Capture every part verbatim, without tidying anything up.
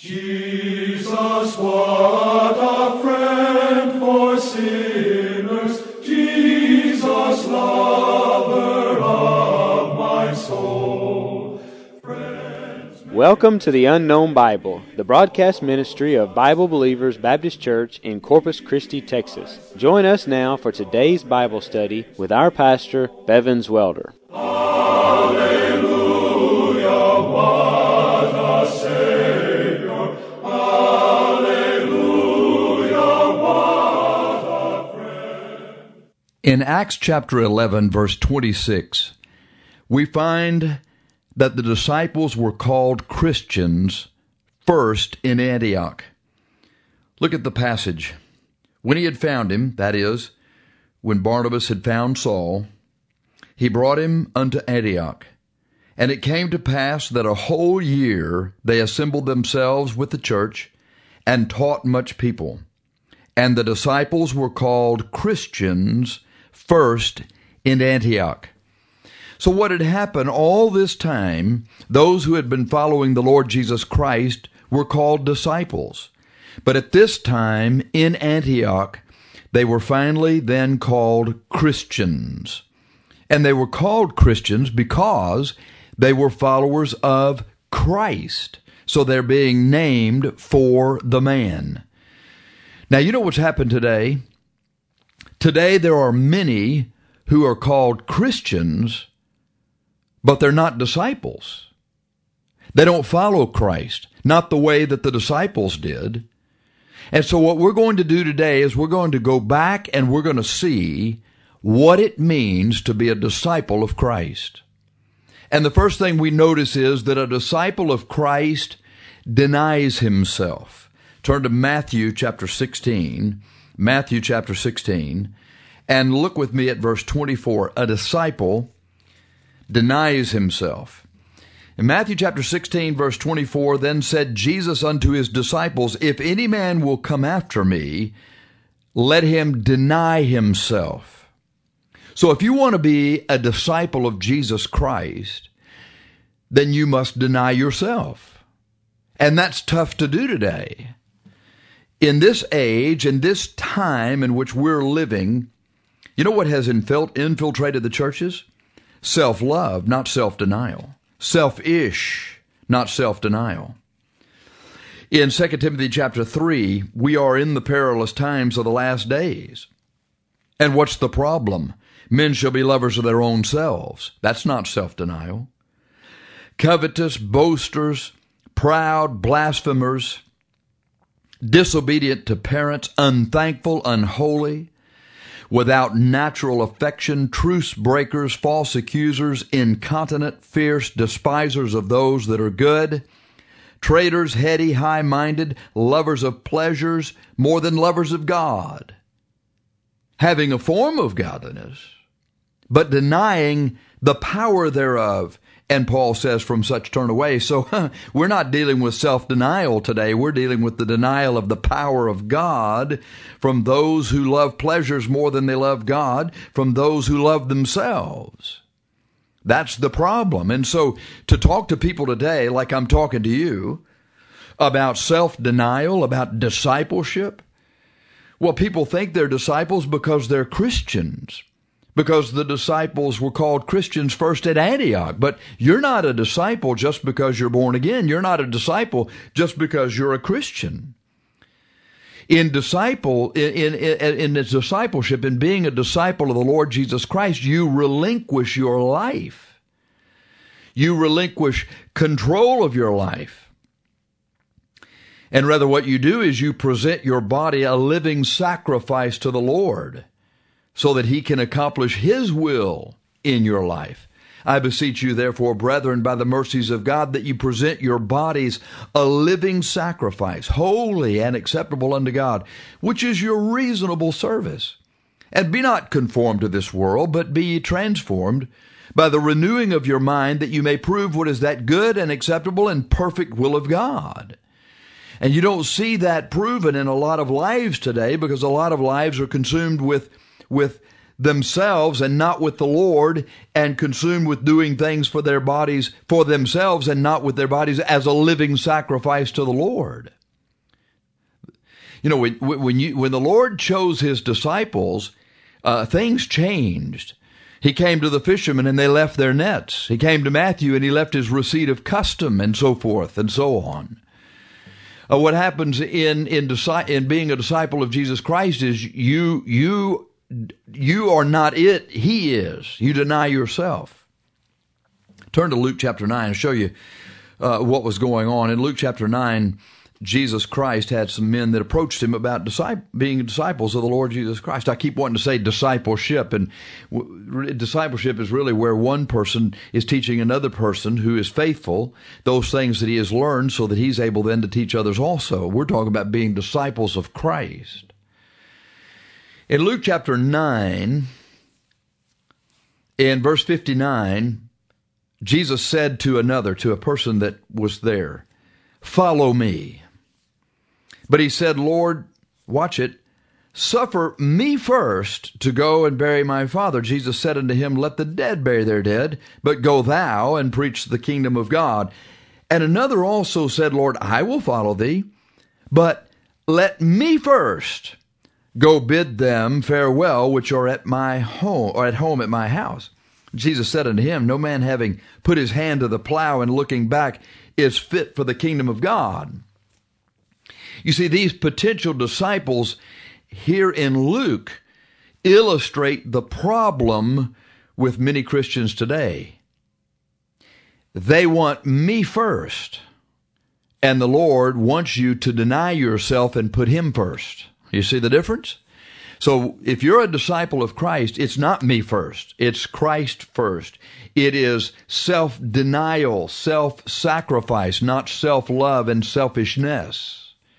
Jesus, what a friend for sinners, Jesus, lover of my soul. Friends, Welcome to the Unknown Bible, the broadcast ministry of Bible Believers Baptist Church in Corpus Christi, Texas. Join us now for today's Bible study with our pastor, Bevins Welder. Hallelujah, what a Savior. Hallelujah, what a friend. In Acts chapter eleven, verse twenty-six, we find that the disciples were called Christians first in Antioch. Look at the passage. When he had found him, that is, when Barnabas had found Saul, he brought him unto Antioch. And it came to pass that a whole year they assembled themselves with the church and taught much people. And the disciples were called Christians first in Antioch. So what had happened all this time, those who had been following the Lord Jesus Christ were called disciples. But at this time in Antioch, they were finally then called Christians. And they were called Christians because they were followers of Christ. So they're being named for the man. Now, you know what's happened today? Today there are many who are called Christians, but they're not disciples. They don't follow Christ, not the way that the disciples did. And so what we're going to do today is we're going to go back and we're going to see what it means to be a disciple of Christ. And the first thing we notice is that a disciple of Christ denies himself. Turn to Matthew chapter sixteen, Matthew chapter sixteen, and look with me at verse twenty-four. A disciple denies himself. In Matthew chapter sixteen, verse twenty-four, then said Jesus unto his disciples, if any man will come after me, let him deny himself. So if you want to be a disciple of Jesus Christ, then you must deny yourself. And that's tough to do today. In this age, in this time in which we're living, you know what has infiltrated the churches? Self-love, not self-denial. Selfish, not self-denial. In Second Timothy chapter three, we are in the perilous times of the last days. And what's the problem? Men shall be lovers of their own selves. That's not self-denial. Covetous, boasters, proud, blasphemers, disobedient to parents, unthankful, unholy, without natural affection, truce breakers, false accusers, incontinent, fierce, despisers of those that are good, traitors, heady, high-minded, lovers of pleasures more than lovers of God, having a form of godliness, but denying the power thereof. And Paul says, from such turn away. So huh, we're not dealing with self-denial today. We're dealing with the denial of the power of God from those who love pleasures more than they love God, from those who love themselves. That's the problem. And so to talk to people today, like I'm talking to you, about self-denial, about discipleship, well, people think they're disciples because they're Christians, because the disciples were called Christians first at Antioch. But you're not a disciple just because you're born again. You're not a disciple just because you're a Christian. In disciple, in, in, in its discipleship, in being a disciple of the Lord Jesus Christ, you relinquish your life. You relinquish control of your life. And rather what you do is you present your body a living sacrifice to the Lord, so that he can accomplish his will in your life. I beseech you, therefore, brethren, by the mercies of God, that you present your bodies a living sacrifice, holy and acceptable unto God, which is your reasonable service. And be not conformed to this world, but be ye transformed by the renewing of your mind, that you may prove what is that good and acceptable and perfect will of God. And you don't see that proven in a lot of lives today, because a lot of lives are consumed with with themselves and not with the Lord, and consumed with doing things for their bodies, for themselves and not with their bodies as a living sacrifice to the Lord. You know, when, when, you, when the Lord chose his disciples, uh, things changed. He came to the fishermen and they left their nets. He came to Matthew and he left his receipt of custom and so forth and so on. Uh, what happens in, in, disi- in being a disciple of Jesus Christ is you, you, you are not it, he is. You deny yourself. Turn to Luke chapter nine and show you uh, what was going on. In Luke chapter nine, Jesus Christ had some men that approached him about disciple, being disciples of the Lord Jesus Christ. I keep wanting to say discipleship, and w- discipleship is really where one person is teaching another person who is faithful those things that he has learned so that he's able then to teach others also. We're talking about being disciples of Christ. In Luke chapter nine, in verse fifty-nine, Jesus said to another, to a person that was there, "Follow me." But he said, "Lord," watch it, "suffer me first to go and bury my father." Jesus said unto him, "Let the dead bury their dead, but go thou and preach the kingdom of God." And another also said, "Lord, I will follow thee, but let me first go bid them farewell which are at my home, or at home at my house." Jesus said unto him, "No man having put his hand to the plow and looking back is fit for the kingdom of God." You see, these potential disciples here in Luke illustrate the problem with many Christians today. They want me first, and the Lord wants you to deny yourself and put him first. You see the difference? So if you're a disciple of Christ, it's not me first. It's Christ first. It is self-denial, self-sacrifice, not self-love and selfishness.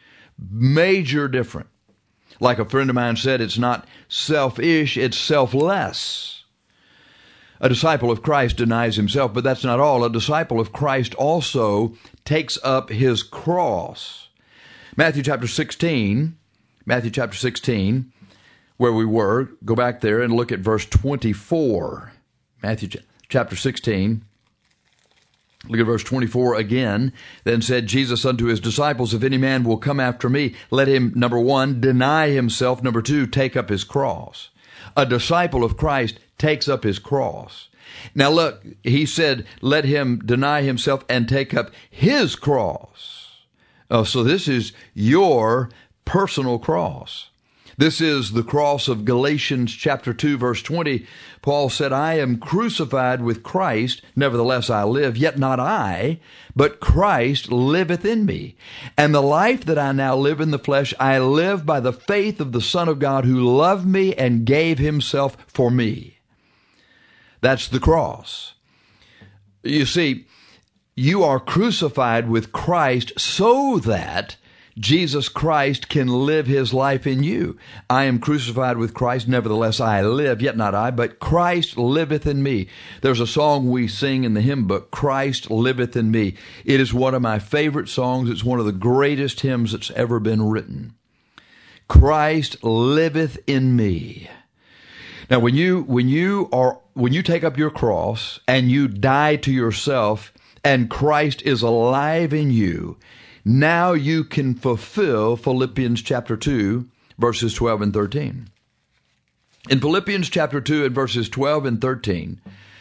Major difference. Like a friend of mine said, it's not selfish, it's selfless. A disciple of Christ denies himself, but that's not all. A disciple of Christ also takes up his cross. Matthew chapter sixteen, Matthew chapter sixteen, where we were, go back there and look at verse twenty-four. Matthew chapter sixteen. Look at verse twenty-four again. "Then said Jesus unto his disciples, If any man will come after me, let him," number one, "deny himself." Number two, take up his cross. A disciple of Christ takes up his cross. Now look, he said, let him deny himself and take up his cross. Oh, so this is your personal cross. This is the cross of Galatians chapter two, verse twenty. Paul said, "I am crucified with Christ, nevertheless I live, yet not I, but Christ liveth in me. And the life that I now live in the flesh, I live by the faith of the Son of God who loved me and gave himself for me." That's the cross. You see, you are crucified with Christ so that Jesus Christ can live his life in you. "I am crucified with Christ, nevertheless I live, yet not I, but Christ liveth in me." There's a song we sing in the hymn book, "Christ liveth in me." It is one of my favorite songs. It's one of the greatest hymns that's ever been written. Christ liveth in me. Now, when you when you are when you take up your cross and you die to yourself, and Christ is alive in you, now you can fulfill Philippians chapter two, verses twelve and thirteen. In Philippians chapter two and verses twelve and thirteen,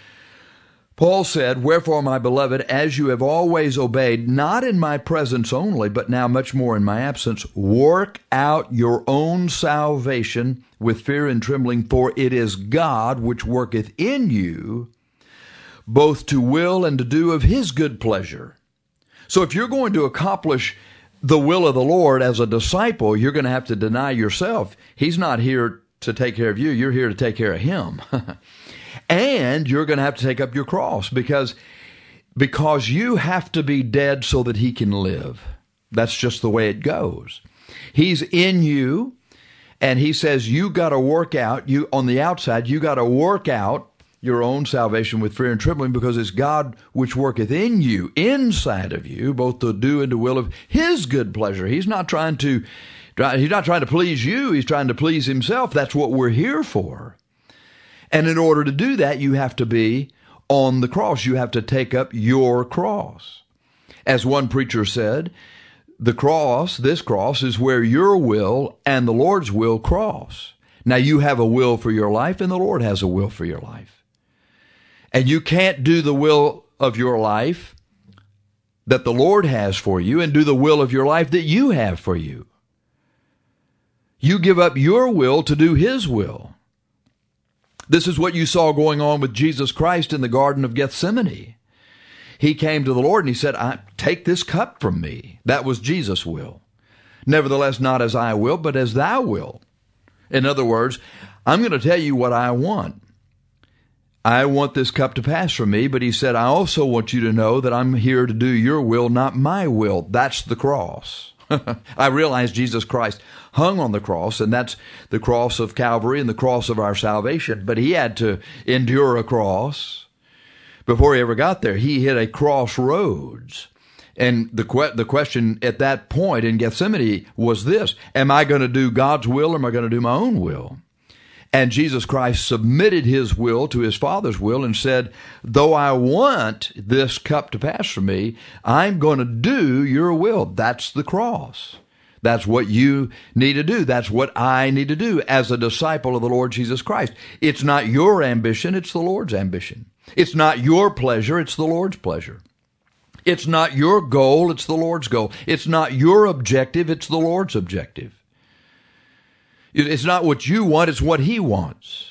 Paul said, "Wherefore, my beloved, as you have always obeyed, not in my presence only, but now much more in my absence, work out your own salvation with fear and trembling, for it is God which worketh in you, both to will and to do of his good pleasure." So if you're going to accomplish the will of the Lord as a disciple, you're going to have to deny yourself. He's not here to take care of you. You're here to take care of him. And you're going to have to take up your cross because, because you have to be dead so that he can live. That's just the way it goes. He's in you, and he says you got to work out, you on the outside, you got to work out your own salvation with fear and trembling, because it's God which worketh in you, inside of you, both to do and to will of his good pleasure. He's not trying to, he's not trying to please you. He's trying to please himself. That's what we're here for. And in order to do that, you have to be on the cross. You have to take up your cross. As one preacher said, the cross, this cross, is where your will and the Lord's will cross. Now, you have a will for your life, and the Lord has a will for your life. And you can't do the will of your life that the Lord has for you and do the will of your life that you have for you. You give up your will to do His will. This is what you saw going on with Jesus Christ in the Garden of Gethsemane. He came to the Lord and He said, I, take this cup from me. That was Jesus' will. Nevertheless, not as I will, but as thou wilt. In other words, I'm going to tell you what I want. I want this cup to pass from me, but He said, I also want you to know that I'm here to do your will, not my will. That's the cross. I realize Jesus Christ hung on the cross, and that's the cross of Calvary and the cross of our salvation, but He had to endure a cross. Before He ever got there, He hit a crossroads. And the que- the question at that point in Gethsemane was this: am I going to do God's will or am I going to do my own will? And Jesus Christ submitted His will to His Father's will and said, though I want this cup to pass from me, I'm going to do your will. That's the cross. That's what you need to do. That's what I need to do as a disciple of the Lord Jesus Christ. It's not your ambition, it's the Lord's ambition. It's not your pleasure, it's the Lord's pleasure. It's not your goal, it's the Lord's goal. It's not your objective, it's the Lord's objective. It's not what you want, it's what He wants.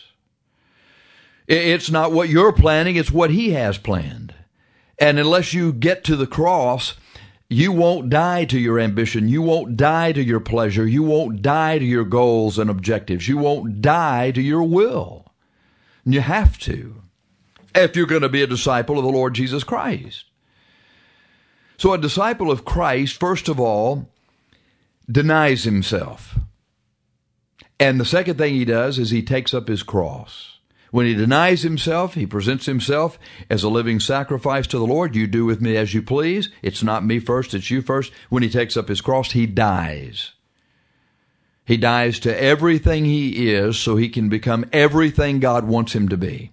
It's not what you're planning, it's what He has planned. And unless you get to the cross, you won't die to your ambition. You won't die to your pleasure. You won't die to your goals and objectives. You won't die to your will. And you have to, if you're going to be a disciple of the Lord Jesus Christ. So a disciple of Christ, first of all, denies himself. And the second thing he does is he takes up his cross. When he denies himself, he presents himself as a living sacrifice to the Lord. You do with me as you please. It's not me first, it's you first. When he takes up his cross, he dies. He dies to everything he is so he can become everything God wants him to be.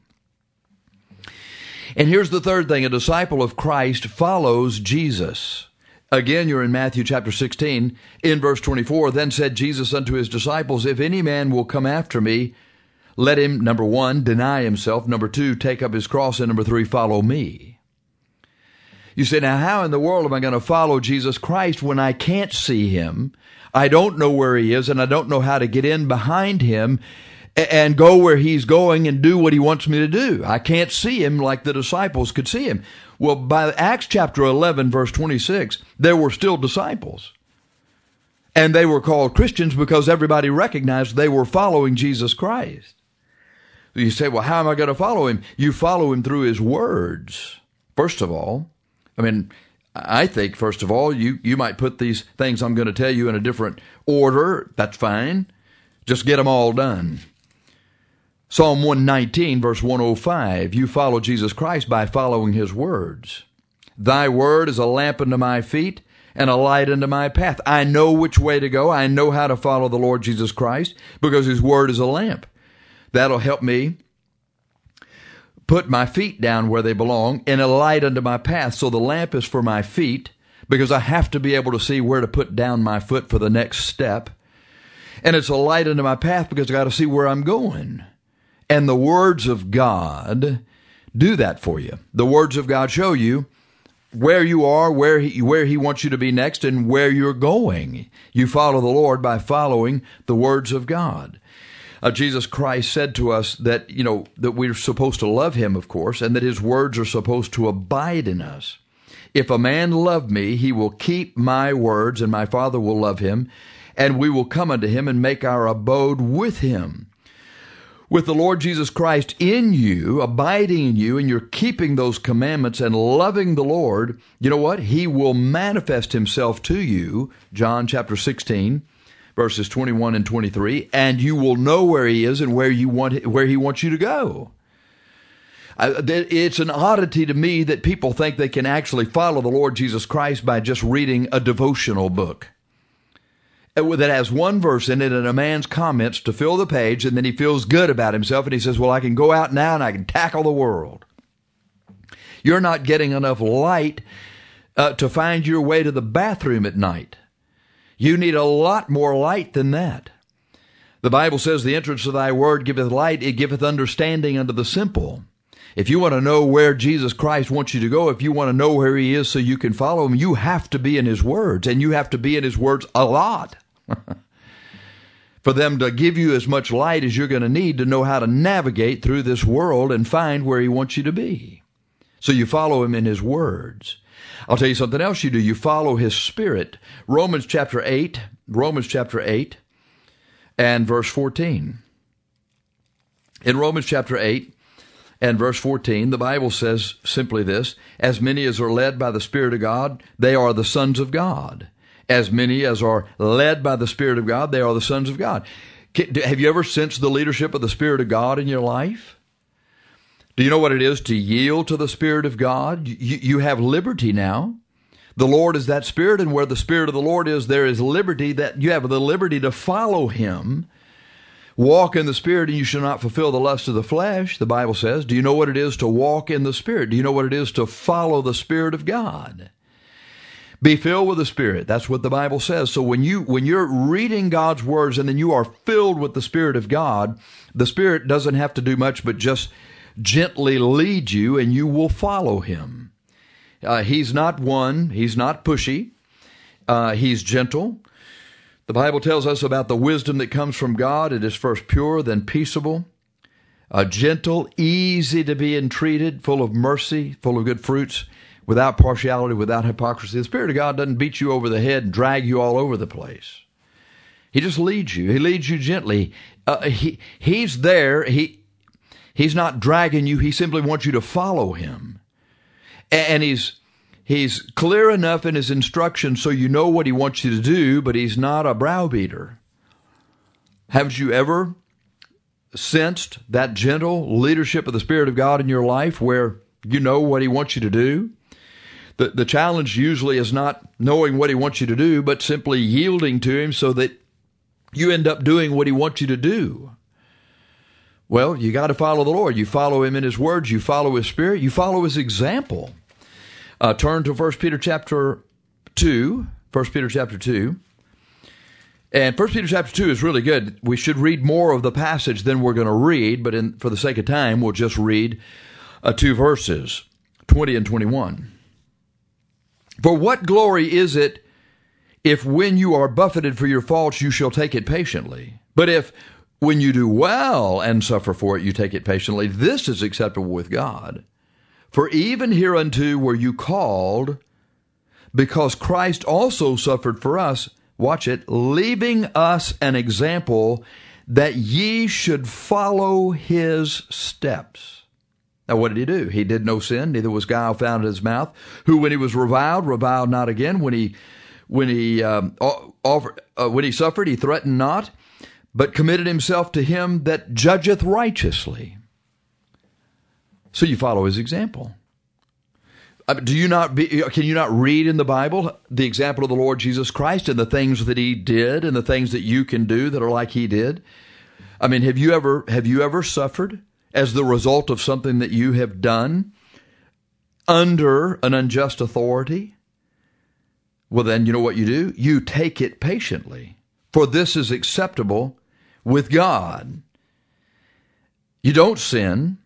And here's the third thing. A disciple of Christ follows Jesus. Again, you're in Matthew chapter sixteen, in verse twenty-four. Then said Jesus unto his disciples, if any man will come after me, let him, number one, deny himself. Number two, take up his cross. And number three, follow me. You say, now how in the world am I going to follow Jesus Christ when I can't see Him? I don't know where He is, and I don't know how to get in behind Him and go where He's going and do what He wants me to do. I can't see Him like the disciples could see Him. Well, by Acts chapter eleven, verse twenty-six, there were still disciples. And they were called Christians because everybody recognized they were following Jesus Christ. You say, well, how am I going to follow Him? You follow Him through His words. First of all, I mean, I think, first of all, you, you might put these things I'm going to tell you in a different order. That's fine. Just get them all done. Psalm one nineteen, verse one oh five, you follow Jesus Christ by following His words. Thy word is a lamp unto my feet and a light unto my path. I know which way to go. I know how to follow the Lord Jesus Christ because His word is a lamp. That'll help me put my feet down where they belong, and a light unto my path. So the lamp is for my feet because I have to be able to see where to put down my foot for the next step. And it's a light unto my path because I got to see where I'm going. And the words of God do that for you. The words of God show you where you are, where he, where he wants you to be next, and where you're going. You follow the Lord by following the words of God. Uh, Jesus Christ said to us that, you know, that we're supposed to love Him, of course, and that His words are supposed to abide in us. If a man love me, he will keep my words, and my Father will love him, and we will come unto him and make our abode with him. With the Lord Jesus Christ in you, abiding in you, and you're keeping those commandments and loving the Lord, you know what? He will manifest Himself to you, John chapter sixteen, verses twenty-one and twenty-three, and you will know where He is and where you want where He wants you to go. It's an oddity to me that people think they can actually follow the Lord Jesus Christ by just reading a devotional book. that has one verse in it and a man's comments to fill the page, and then he feels good about himself and he says, well, I can go out now and I can tackle the world. You're not getting enough light uh, to find your way to the bathroom at night. You need a lot more light than that. The Bible says the entrance of thy word giveth light, it giveth understanding unto the simple. If you want to know where Jesus Christ wants you to go, if you want to know where he is so you can follow him, you have to be in his words, and you have to be in his words a lot for them to give you as much light as you're going to need to know how to navigate through this world and find where he wants you to be. So you follow him in his words. I'll tell you something else you do. You follow his spirit. Romans chapter eight, Romans chapter eight and verse fourteen. In Romans chapter eight, and verse fourteen, the Bible says simply this, as many as are led by the Spirit of God, they are the sons of God. As many as are led by the Spirit of God, they are the sons of God. Have you ever sensed the leadership of the Spirit of God in your life? Do you know what it is to yield to the Spirit of God? You, you have liberty now. The Lord is that Spirit, and where the Spirit of the Lord is, there is liberty. That you have the liberty to follow him. Walk in the Spirit, and you shall not fulfill the lust of the flesh, the Bible says. Do you know what it is to walk in the Spirit? Do you know what it is to follow the Spirit of God? Be filled with the Spirit. That's what the Bible says. So when, you, when you're reading God's words and then you are filled with the Spirit of God, the Spirit doesn't have to do much but just gently lead you, and you will follow him. Uh, he's not one. He's not pushy. Uh, he's gentle. The Bible tells us about the wisdom that comes from God. It is first pure, then peaceable, uh, gentle, easy to be entreated, full of mercy, full of good fruits, without partiality, without hypocrisy. The Spirit of God doesn't beat you over the head and drag you all over the place. He just leads you. He leads you gently. Uh, he He's there. He He's not dragging you. He simply wants you to follow him. And he's He's clear enough in his instructions so you know what he wants you to do, but he's not a browbeater. Haven't you ever sensed that gentle leadership of the Spirit of God in your life where you know what he wants you to do? The, the challenge usually is not knowing what he wants you to do, but simply yielding to him so that you end up doing what he wants you to do. Well, you got to follow the Lord. You follow him in his words. You follow his Spirit. You follow his example. Uh, turn to First Peter chapter two. First Peter chapter two. And First Peter chapter two is really good. We should read more of the passage than we're going to read, but in, for the sake of time, we'll just read uh, two verses, twenty and twenty-one. For what glory is it if when you are buffeted for your faults, you shall take it patiently? But if when you do well and suffer for it, you take it patiently, this is acceptable with God. For even hereunto were you called, because Christ also suffered for us, watch it, leaving us an example that ye should follow his steps. Now what did he do? He did no sin, neither was guile found in his mouth, who when he was reviled, reviled not again. When he when he um, offered, uh, when he suffered, he threatened not, but committed himself to him that judgeth righteously. So you follow his example. Do you not be, can you not read in the Bible the example of the Lord Jesus Christ and the things that he did and the things that you can do that are like he did? I mean, have you ever have you ever suffered as the result of something that you have done under an unjust authority? Well, then you know what you do? You take it patiently, for this is acceptable with God. You don't sin.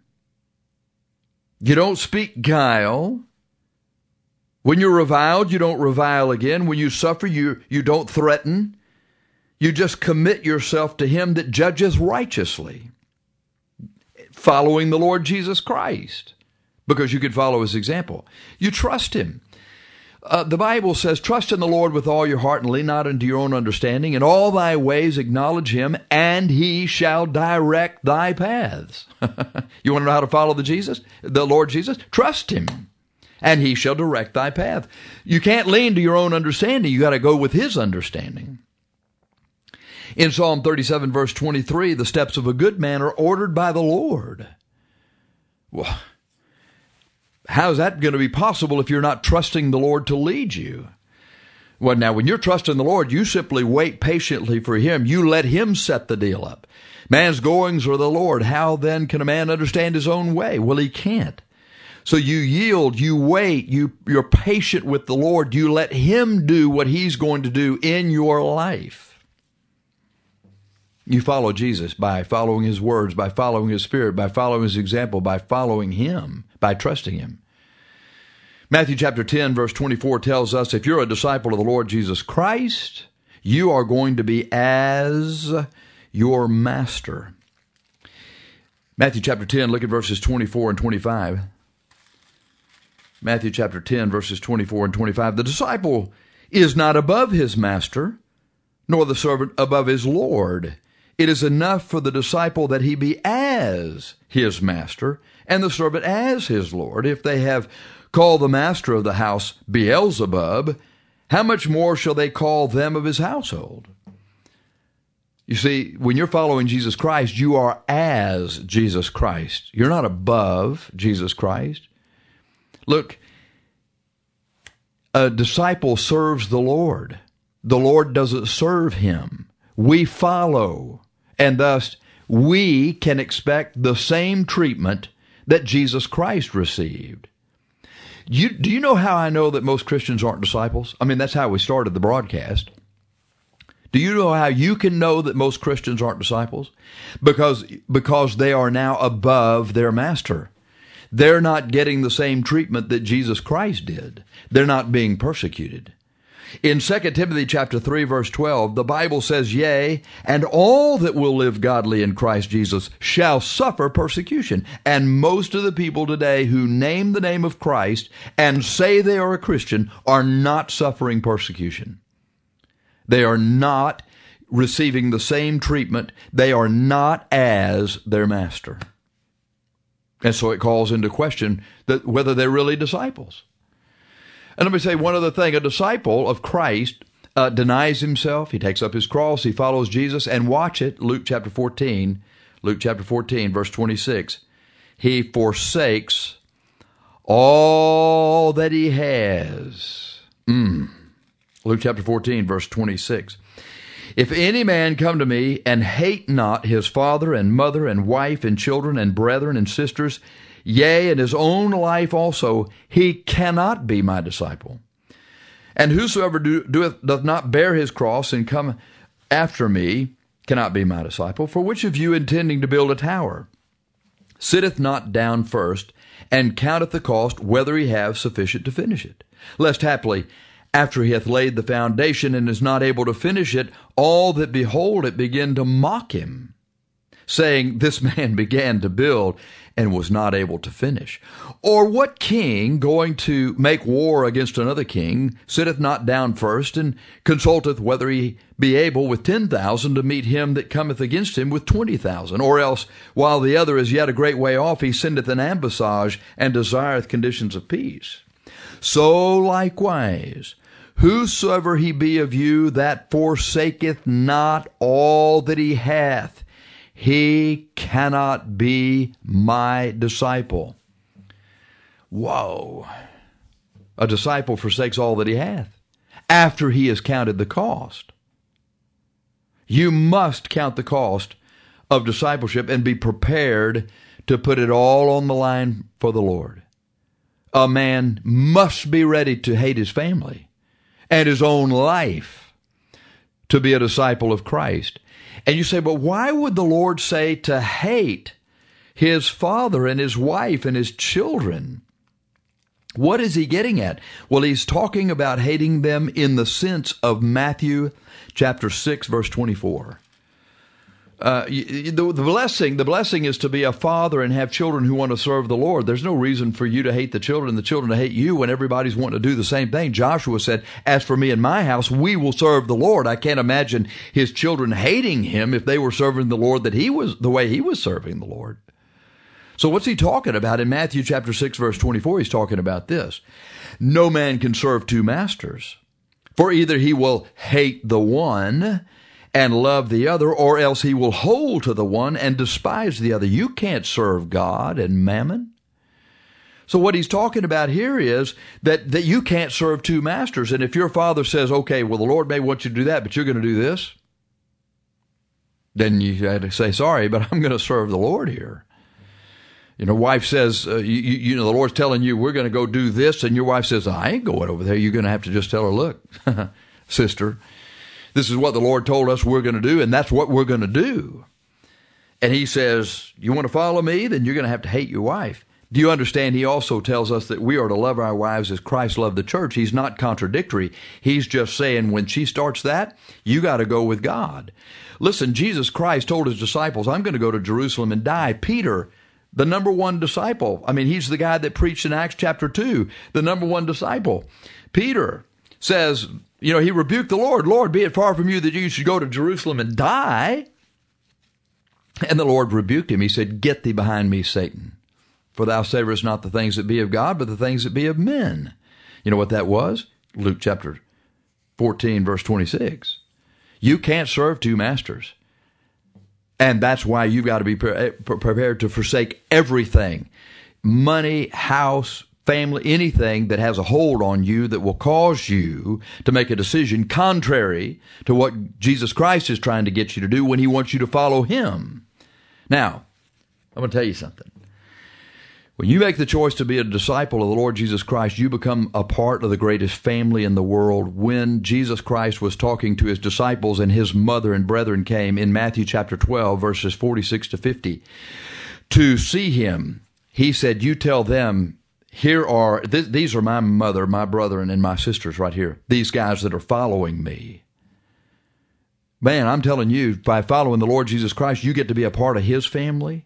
You don't speak guile. When you're reviled, you don't revile again. When you suffer, you, you don't threaten. You just commit yourself to him that judges righteously, following the Lord Jesus Christ, because you could follow his example. You trust him. Uh, the Bible says, trust in the Lord with all your heart and lean not into your own understanding. In all thy ways acknowledge him, and he shall direct thy paths. You want to know how to follow the Jesus, the Lord Jesus? Trust him, and he shall direct thy path. You can't lean to your own understanding. You got to go with his understanding. In Psalm thirty-seven, verse twenty-three, the steps of a good man are ordered by the Lord. Well, how is that going to be possible if you're not trusting the Lord to lead you? Well, now, when you're trusting the Lord, you simply wait patiently for Him. You let Him set the deal up. Man's goings are the Lord. How then can a man understand his own way? Well, he can't. So you yield, you wait, you, you're patient with the Lord. You let Him do what He's going to do in your life. You follow Jesus by following His words, by following His Spirit, by following His example, by following Him, by trusting Him. Matthew chapter ten, verse twenty-four tells us, if you're a disciple of the Lord Jesus Christ, you are going to be as your master. Matthew chapter ten, look at verses twenty-four and twenty-five. Matthew chapter ten, verses twenty-four and twenty-five. The disciple is not above his master, nor the servant above his Lord. It is enough for the disciple that he be as his master, and the servant as his Lord. If they have called the master of the house Beelzebub, how much more shall they call them of his household? You see, when you're following Jesus Christ, you are as Jesus Christ. You're not above Jesus Christ. Look, a disciple serves the Lord. The Lord doesn't serve him. We follow, and thus we can expect the same treatment that Jesus Christ received. You, do you know how I know that most Christians aren't disciples? I mean, that's how we started the broadcast. Do you know how you can know that most Christians aren't disciples? Because, because they are now above their master. They're not getting the same treatment that Jesus Christ did. They're not being persecuted. In Second Timothy chapter three, verse twelve, the Bible says, yea, and all that will live godly in Christ Jesus shall suffer persecution. And most of the people today who name the name of Christ and say they are a Christian are not suffering persecution. They are not receiving the same treatment. They are not as their master. And so it calls into question that whether they're really disciples. And let me say one other thing. A disciple of Christ uh, denies himself. He takes up his cross. He follows Jesus. And watch it, Luke chapter fourteen. Luke chapter fourteen, verse twenty-six. He forsakes all that he has. Mm. Luke chapter fourteen, verse twenty-six. If any man come to me and hate not his father and mother and wife and children and brethren and sisters, yea, and his own life also, he cannot be my disciple. And whosoever do, doeth, doth not bear his cross and come after me cannot be my disciple. For which of you intending to build a tower sitteth not down first and counteth the cost whether he have sufficient to finish it? Lest haply, after he hath laid the foundation and is not able to finish it, all that behold it begin to mock him, saying, this man began to build and was not able to finish. Or what king, going to make war against another king, sitteth not down first and consulteth whether he be able with ten thousand to meet him that cometh against him with twenty thousand? Or else, while the other is yet a great way off, he sendeth an ambassage and desireth conditions of peace. So likewise, whosoever he be of you that forsaketh not all that he hath, he cannot be my disciple. Whoa. A disciple forsakes all that he hath after he has counted the cost. You must count the cost of discipleship and be prepared to put it all on the line for the Lord. A man must be ready to hate his family and his own life to be a disciple of Christ. And you say, but why would the Lord say to hate his father and his wife and his children? What is he getting at? Well, he's talking about hating them in the sense of Matthew chapter six, verse twenty-four. Uh, the, the blessing, the blessing is to be a father and have children who want to serve the Lord. There's no reason for you to hate the children and the children to hate you when everybody's wanting to do the same thing. Joshua said, as for me and my house, we will serve the Lord. I can't imagine his children hating him if they were serving the Lord that he was, the way he was serving the Lord. So what's he talking about? In Matthew chapter six, verse twenty-four, he's talking about this. No man can serve two masters, for either he will hate the one and love the other, or else he will hold to the one and despise the other. You can't serve God and mammon. So what he's talking about here is that, that you can't serve two masters. And if your father says, okay, well, the Lord may want you to do that, but you're going to do this, then you had to say, sorry, but I'm going to serve the Lord here. You know, wife says, uh, you, you know, the Lord's telling you, we're going to go do this. And your wife says, I ain't going over there. You're going to have to just tell her, look, sister, this is what the Lord told us we're going to do, and that's what we're going to do. And he says, you want to follow me? Then you're going to have to hate your wife. Do you understand? He also tells us that we are to love our wives as Christ loved the church. He's not contradictory. He's just saying when she starts that, you got to go with God. Listen, Jesus Christ told his disciples, I'm going to go to Jerusalem and die. Peter, the number one disciple. I mean, he's the guy that preached in Acts chapter two, the number one disciple. Peter says, you know, he rebuked the Lord. Lord, be it far from you that you should go to Jerusalem and die. And the Lord rebuked him. He said, get thee behind me, Satan. For thou savorest not the things that be of God, but the things that be of men. You know what that was? Luke chapter fourteen, verse twenty-six. You can't serve two masters. And that's why you've got to be pre- prepared to forsake everything. Money, house, family, anything that has a hold on you that will cause you to make a decision contrary to what Jesus Christ is trying to get you to do when he wants you to follow him. Now, I'm going to tell you something. When you make the choice to be a disciple of the Lord Jesus Christ, you become a part of the greatest family in the world. When Jesus Christ was talking to his disciples and his mother and brethren came in Matthew chapter twelve, verses forty-six to fifty, to see him, he said, you tell them, here are, th- these are my mother, my brethren, and my sisters right here, these guys that are following me. Man, I'm telling you, by following the Lord Jesus Christ, you get to be a part of his family.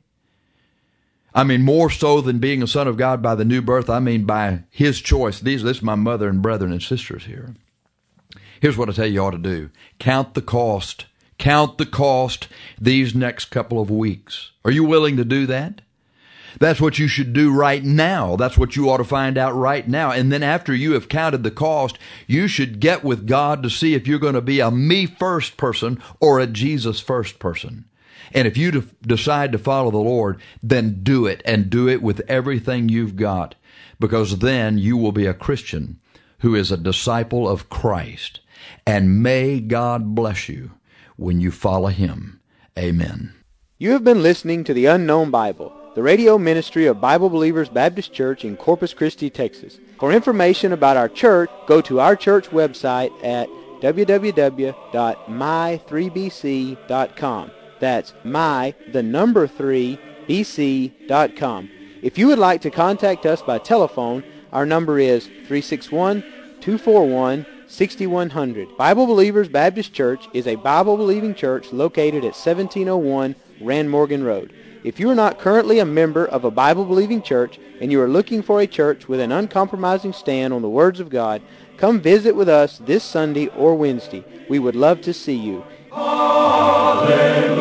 I mean, more so than being a son of God by the new birth, I mean by his choice. These, this is my mother and brethren and sisters here. Here's what I tell you ought to do. Count the cost. Count the cost these next couple of weeks. Are you willing to do that? That's what you should do right now. That's what you ought to find out right now. And then after you have counted the cost, you should get with God to see if you're going to be a me first person or a Jesus first person. And if you de- decide to follow the Lord, then do it, and do it with everything you've got, because then you will be a Christian who is a disciple of Christ. And may God bless you when you follow him. Amen. You have been listening to The Unknown Bible, the radio ministry of Bible Believers Baptist Church in Corpus Christi, Texas. For information about our church, go to our church website at w w w dot my three b c dot com. That's my, the number three, b c dot com. If you would like to contact us by telephone, our number is three six one, two four one, six one zero zero. Bible Believers Baptist Church is a Bible-believing church located at seventeen oh one Rand Morgan Road. If you are not currently a member of a Bible-believing church and you are looking for a church with an uncompromising stand on the words of God, come visit with us this Sunday or Wednesday. We would love to see you. Hallelujah.